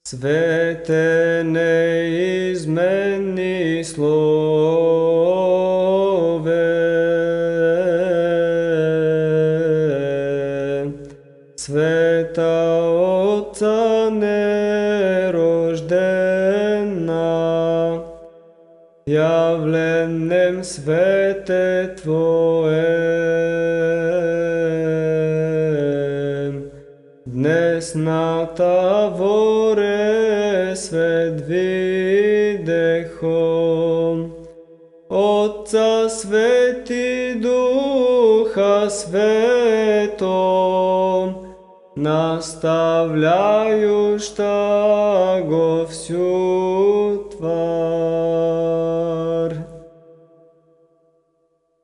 Свете неизменни слове, света Отца нерождена, явленем свете Твоем. Днес на Таворе свет видехом, Отца Свети Духа Светом, наставляющего всю тварь.